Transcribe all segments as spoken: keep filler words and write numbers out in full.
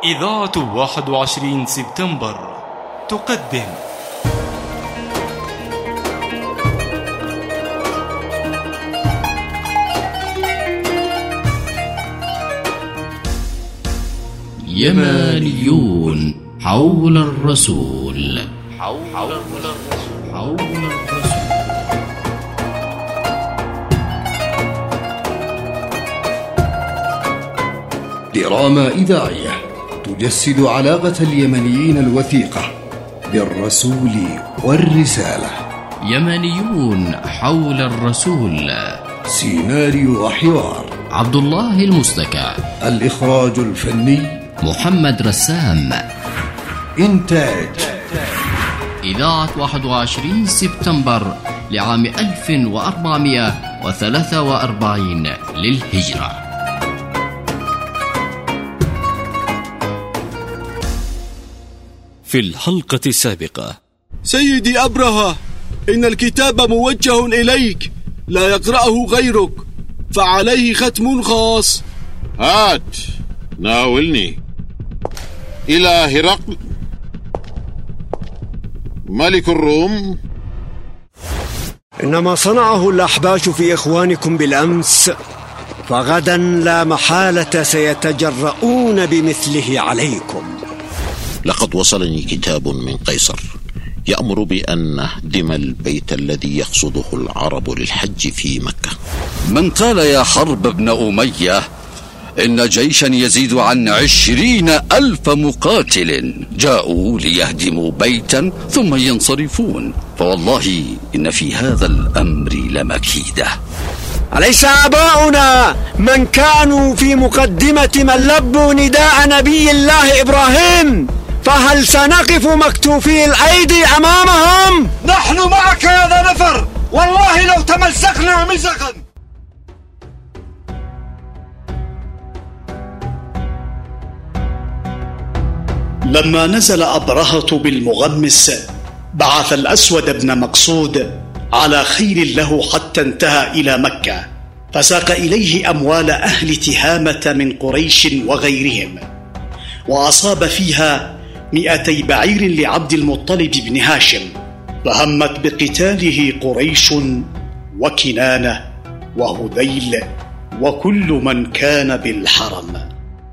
إذاعة واحد وعشرين سبتمبر تقدم يمانيون حول الرسول حول الرسول حول الرسول. دراما إذاعية تجسد علاقة اليمنيين الوثيقة بالرسول والرسالة. يمانيون حول الرسول. سيناريو وحوار عبد الله المستكى. الإخراج الفني محمد رسام. إنتاج إذاعة واحد وعشرين سبتمبر لعام ألف وأربعمائة وثلاثة وأربعين للهجرة. في الحلقة السابقة: سيدي أبرهة، إن الكتاب موجه إليك، لا يقرأه غيرك، فعليه ختم خاص. هات ناولني. إلى هرقل ملك الروم. إنما صنعه الأحباش في إخوانكم بالأمس، فغدا لا محالة سيتجرؤون بمثله عليكم. لقد وصلني كتاب من قيصر يأمر بأن نهدم البيت الذي يقصده العرب للحج في مكة. من قال يا حرب ابن أمية إن جيشا يزيد عن عشرين ألف مقاتل جاءوا ليهدموا بيتا ثم ينصرفون، فوالله إن في هذا الأمر لمكيدة. أليس آباؤنا من كانوا في مقدمة من لبوا نداء نبي الله إبراهيم؟ فهل سنقف مكتوفي الأيدي أمامهم؟ نحن معك يا ذا نفر، والله لو تمزقنا مزقا. لما نزل أبرهة بالمغمس، بعث الأسود بن مقصود على خيل له حتى انتهى إلى مكة، فساق إليه أموال أهل تهامة من قريش وغيرهم، وأصاب فيها مئتي بعير لعبد المطلب بن هاشم، فهمت بقتاله قريش وكنانة وهذيل وكل من كان بالحرم.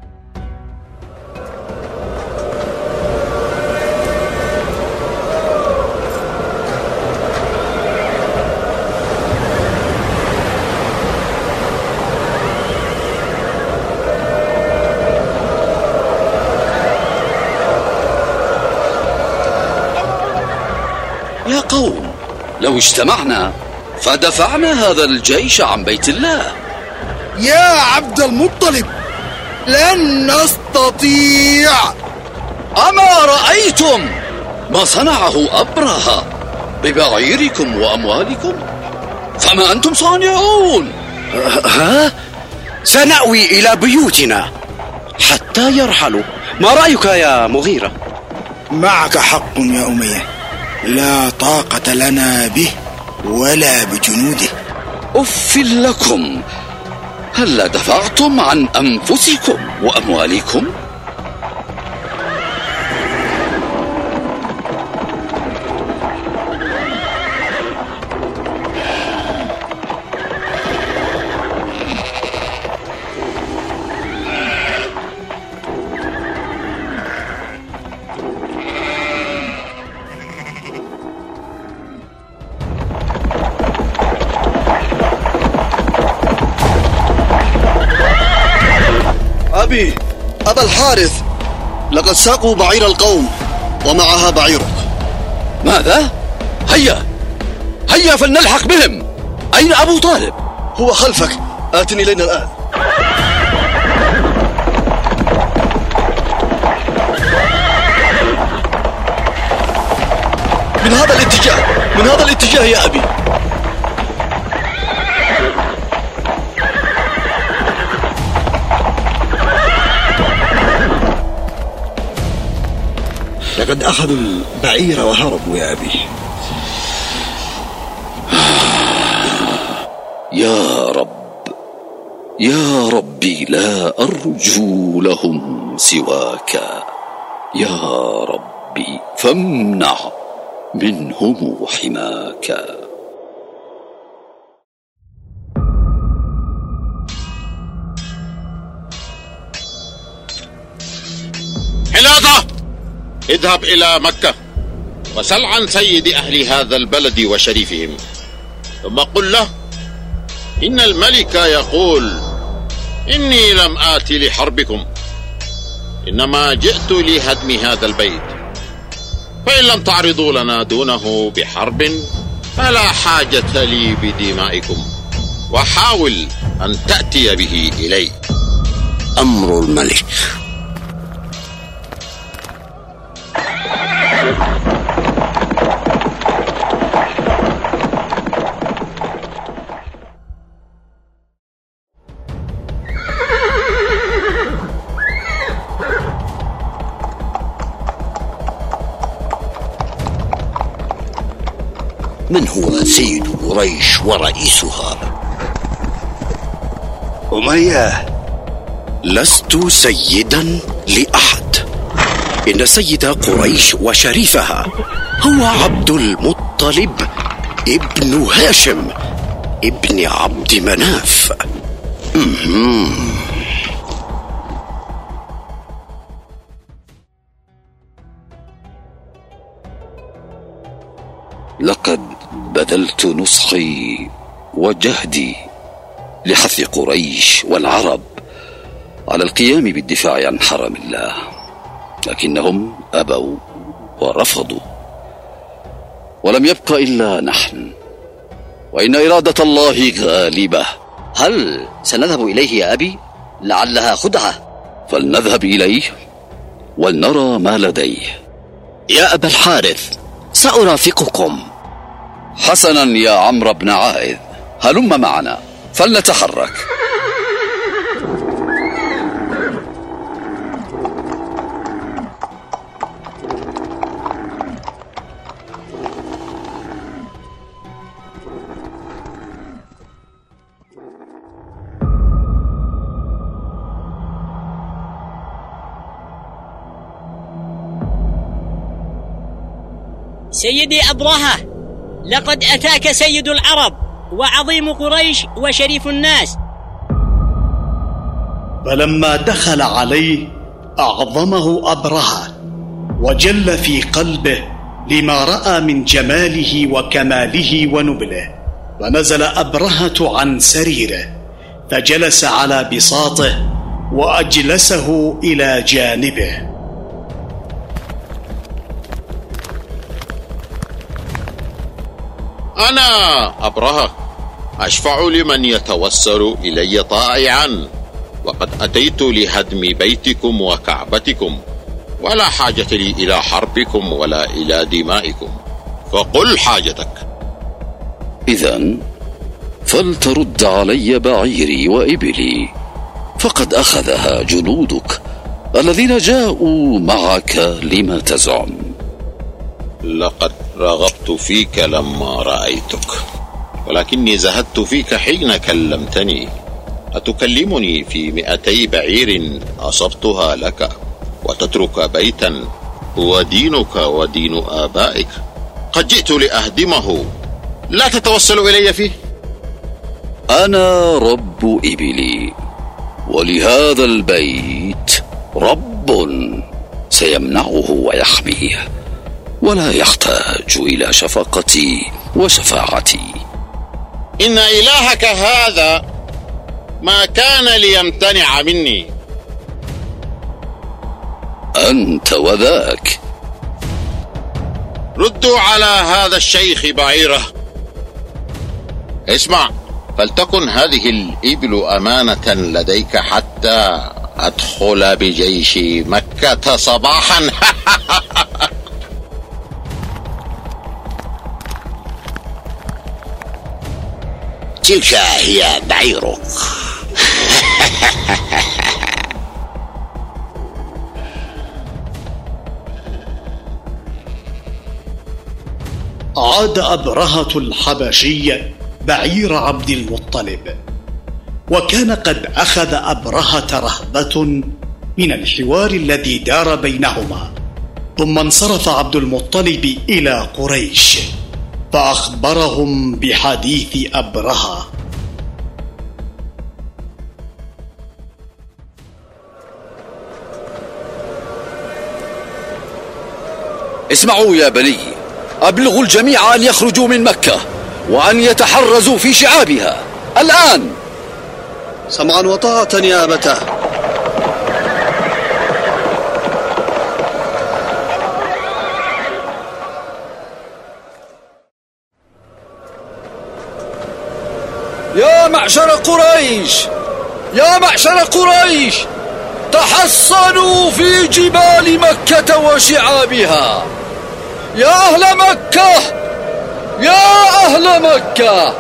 يا قوم، لو اجتمعنا فدفعنا هذا الجيش عن بيت الله. يا عبد المطلب، لن نستطيع. أما رأيتم ما صنعه أبرهة ببعيركم وأموالكم؟ فما أنتم صانعون؟ ها؟ سنأوي إلى بيوتنا حتى يرحلوا. ما رأيك يا مغيرة؟ معك حق يا أمية، لا طاقة لنا به ولا بجنوده. أف لكم، هل دفعتم عن أنفسكم وأموالكم؟ أبي أبا الحارث، لقد ساقوا بعير القوم ومعها بعيرك. ماذا؟ هيا هيا فلنلحق بهم. أين أبو طالب؟ هو خلفك، آتني إلينا الآن. من هذا الاتجاه، من هذا الاتجاه يا أبي. لقد أخذوا البعير وهربوا يا أبي. يا رب، يا ربي لا أرجو لهم سواك، يا ربي فامنع منهم حماك. حلاطة، اذهب إلى مكة وسل عن سيد أهل هذا البلد وشريفهم، ثم قل له إن الملك يقول إني لم آت لحربكم، إنما جئت لهدم هذا البيت، فإن لم تعرضوا لنا دونه بحرب فلا حاجة لي بدمائكم، وحاول أن تأتي به إلي. أمر الملك. من هو سيد قريش ورئيسها؟ أمية، لست سيدا لأحد، إن سيد قريش وشريفها هو عبد المطلب ابن هاشم ابن عبد مناف. لقد بذلت نصحي وجهدي لحث قريش والعرب على القيام بالدفاع عن حرم الله، لكنهم أبوا ورفضوا، ولم يبق إلا نحن، وإن إرادة الله غالبة. هل سنذهب إليه يا أبي؟ لعلها خدعة. فلنذهب إليه ولنرى ما لديه. يا أبا الحارث، سأرافقكم. حسنا يا عمرو بن عائذ، هلم معنا فلنتحرك. سيدي أبرهة، لقد أتاك سيد العرب وعظيم قريش وشريف الناس. فلما دخل عليه أعظمه أبرهة وجل في قلبه لما رأى من جماله وكماله ونبله، فنزل أبرهة عن سريره فجلس على بساطه وأجلسه إلى جانبه. أنا أبرهة أشفع لمن يتوسل إلي طائعا، وقد أتيت لهدم بيتكم وكعبتكم، ولا حاجة لي إلى حربكم ولا إلى دمائكم، فقل حاجتك. إذن فلترد علي بعيري وإبلي، فقد أخذها جنودك الذين جاءوا معك لما تزعم. لقد رغبت فيك لما رأيتك، ولكني زهدت فيك حين كلمتني. أتكلمني في مئتي بعير أصبتها لك، وتترك بيتا هو دينك ودين آبائك؟ قد جئت لأهدمه، لا تتوسل إلي فيه. أنا رب إبلي، ولهذا البيت رب سيمنعه ويحميه، ولا يحتاج إلى شفقتي وشفاعتي. إن إلهك هذا ما كان ليمتنع مني. أنت وذاك. ردوا على هذا الشيخ بعيره. اسمع، فلتكن هذه الإبل أمانة لديك حتى أدخل بجيش مكة صباحا. تلك هي بعيرك. عاد أبرهة الحبشي بعير عبد المطلب، وكان قد أخذ أبرهة رهبة من الحوار الذي دار بينهما. ثم انصرف عبد المطلب إلى قريش فأخبرهم بحديث أبرهة. اسمعوا يا بني، أبلغوا الجميع أن يخرجوا من مكة وأن يتحرزوا في شعابها الآن. سمعا وطاعة يا أبتاه. يا معشر قريش، يا معشر قريش، تحصنوا في جبال مكة وشعابها. يا أهل مكة، يا أهل مكة،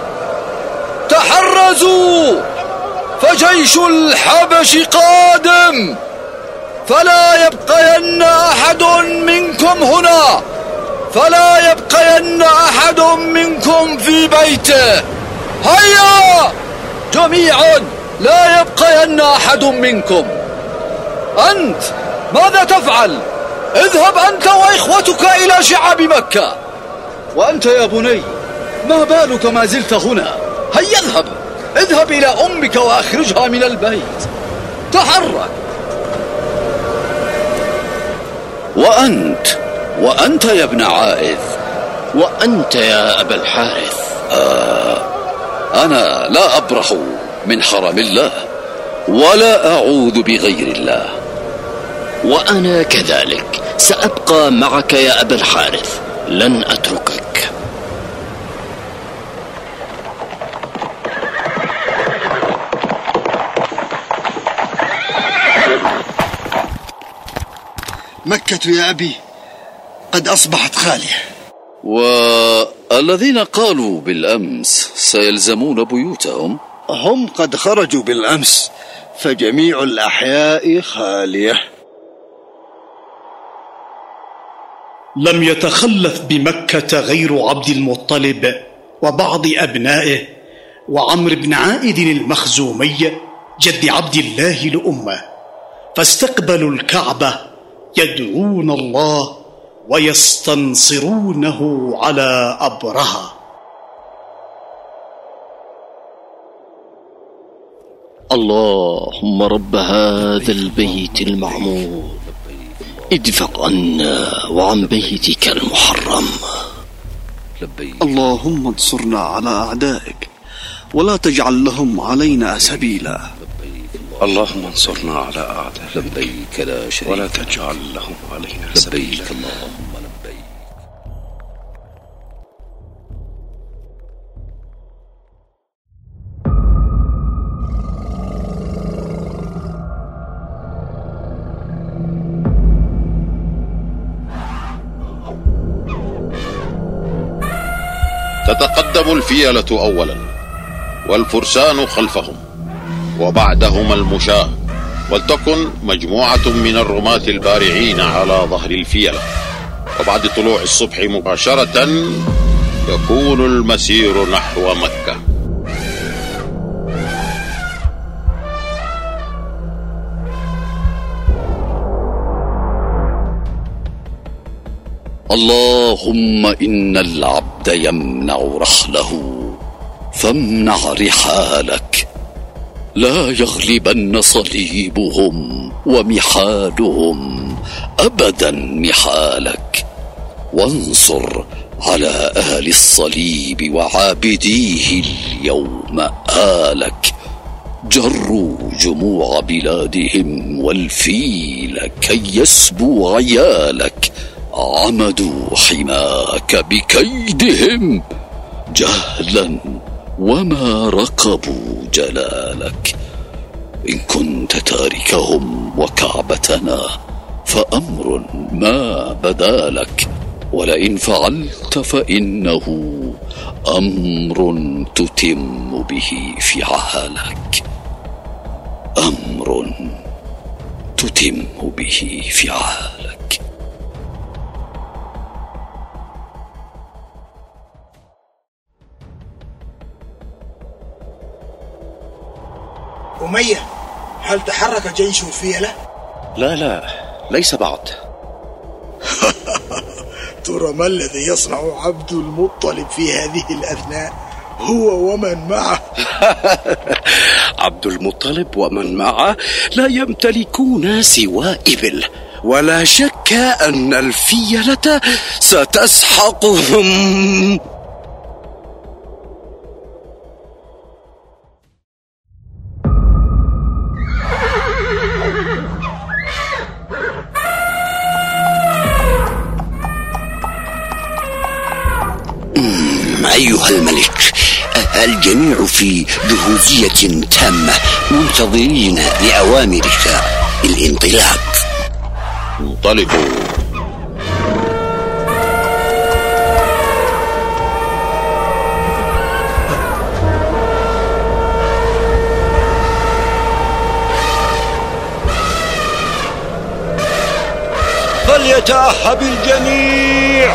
تحرزوا فجيش الحبش قادم، فلا يبقين أحد منكم هنا، فلا يبقين أحد منكم في بيته. هيا جميعا، لا يبقين أحد منكم. أنت ماذا تفعل؟ اذهب أنت وإخوتك إلى شعاب مكة. وأنت يا بني، ما بالك ما زلت هنا؟ هيا اذهب، اذهب إلى أمك وأخرجها من البيت. تحرك. وأنت وأنت يا ابن عائذ، وأنت يا أبا الحارث. آه أنا لا أبرح من حرم الله ولا أعوذ بغير الله. وأنا كذلك، سأبقى معك يا أبا الحارث، لن أتركك. مكة يا أبي قد أصبحت خالية، والذين قالوا بالأمس سيلزمون بيوتهم هم قد خرجوا بالأمس، فجميع الأحياء خالية. لم يتخلف بمكة غير عبد المطلب وبعض أبنائه وعمرو بن عائد المخزومي جد عبد الله لأمه، فاستقبلوا الكعبة يدعون الله ويستنصرونه على أبرهة. اللهم رب هذا البيت المعمور، ادفع عنا وعن بيتك المحرم. اللهم انصرنا على أعدائك ولا تجعل لهم علينا سبيلا. اللهم انصرنا على أعدائك لبيك لا شريك ولا تجعل لهم علينا سبيلا. لبيك اللهم لبيك. تتقدم الفيلة أولا والفرسان خلفهم وبعدهم المشاة، ولتكن مجموعة من الرماة البارعين على ظهر الفيلة، وبعد طلوع الصبح مباشرة يكون المسير نحو مكة. اللهم إن العبد يمنع رحله فامنع رحالك، لا يغلبن صليبهم ومحالهم أبدا محالك، وانصر على أهل الصليب وعابديه اليوم آلك، جروا جموع بلادهم والفيل كي يسبوا عيالك، عمدوا حماك بكيدهم جهلا وما رقبوا جلالك. إن كنت تاركهم وكعبتنا فأمر ما بدالك، ولئن فعلت فإنه أمر تتم به فعالك، أمر تتم به فعالك. أمية، هل تحرك جيش الفيلة؟ لا لا، ليس بعد. ترى ما الذي يصنع عبد المطلب في هذه الأثناء هو ومن معه؟ عبد المطلب ومن معه لا يمتلكون سوى إبل، ولا شك أن الفيلة ستسحقهم. أيها الملك، الجميع في جهوزية تامة منتظرين لأوامرك بالانطلاق. انطلقوا. فليتأهب الجميع.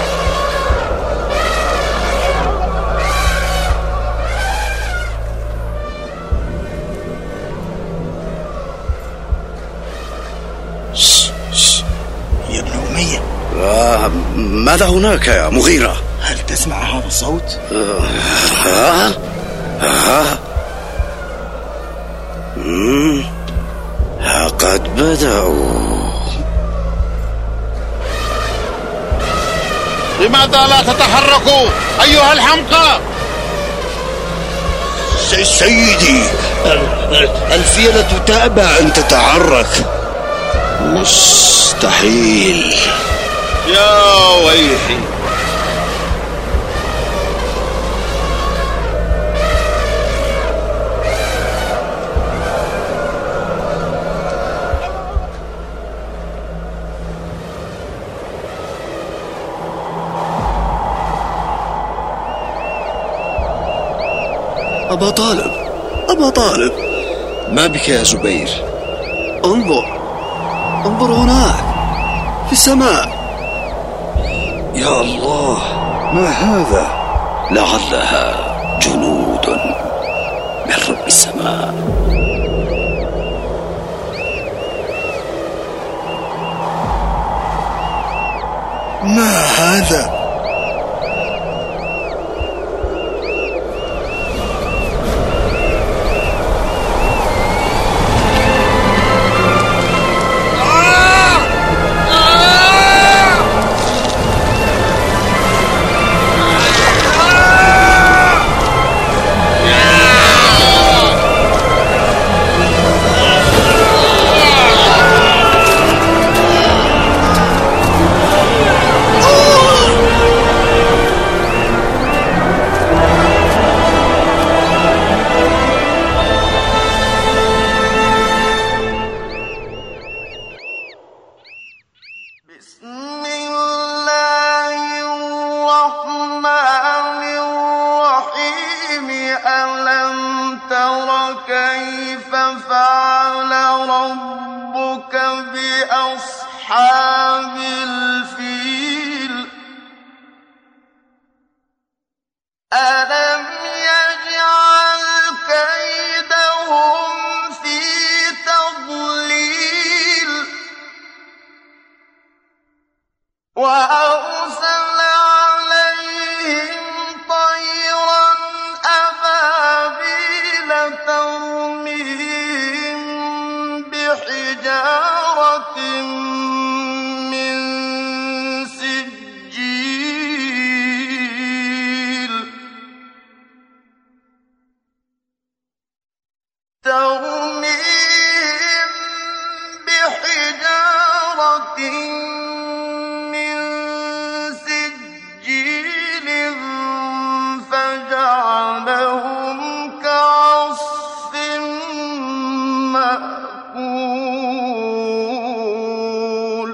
يا ابن أمية، آه ماذا هناك يا مغيرة؟ هل تسمع هذا الصوت؟ آه آه مم. قد بدأوا. لماذا لا تتحركوا أيها الحمقى؟ سيدي، الفيلة تأبى أن تتحرك. مستحيل. يا ويحي. أبا طالب، أبا طالب، ما بك يا زبير؟ انظر، انظر هناك في السماء. يا الله، ما هذا؟ لعلها جنود من رب السماء. ما هذا؟ أصحاب الفيل ألم يجعل كيدهم في تضليل وأرسل عليهم طيرا أبابيل ترميهم بحجارة من سجيل ترميهم بحجارة من سجيل فجعلهم كعصف مأكول.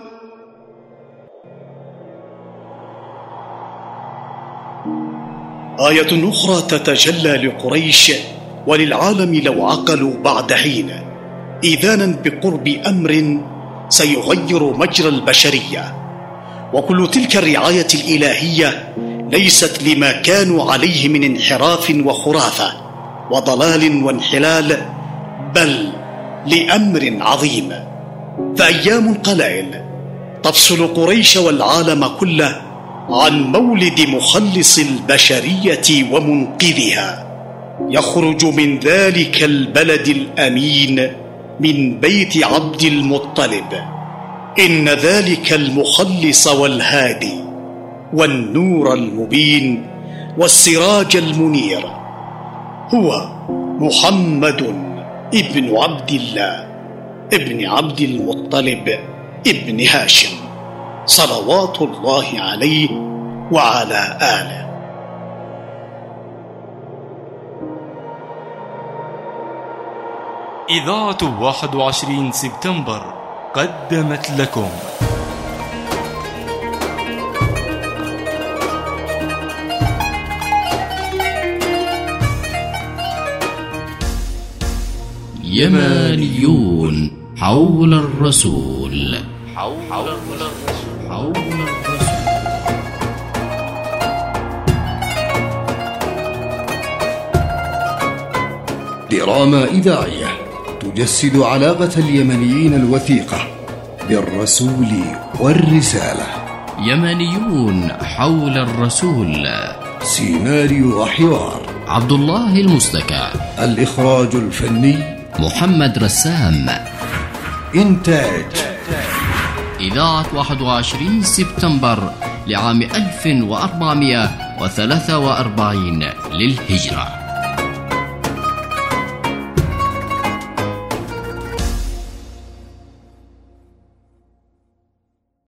آية أخرى تتجلى لقريش وللعالم لو عقلوا بعد حين، إذانا بقرب أمر سيغير مجرى البشرية، وكل تلك الرعاية الإلهية ليست لما كانوا عليه من انحراف وخرافة وضلال وانحلال، بل لأمر عظيم. فأيام قلائل تفصل قريش والعالم كله عن مولد مخلص البشرية ومنقذها، يخرج من ذلك البلد الأمين من بيت عبد المطلب. إن ذلك المخلص والهادي والنور المبين والسراج المنير هو محمد ابن عبد الله ابن عبد المطلب ابن هاشم، صلوات الله عليه وعلى آله. إذاعة واحد وعشرين سبتمبر قدمت لكم يمانيون حول الرسول. حول الرسول. حول الرسول. دراما إذاعية تجسد علاقة اليمنيين الوثيقة بالرسول والرسالة. يمنيون حول الرسول. سيناريو وحوار عبد الله المستكى. الإخراج الفني محمد رسام. إنتاج إذاعة واحد وعشرين سبتمبر لعام ألف وأربعمائة وثلاثة وأربعين للهجرة.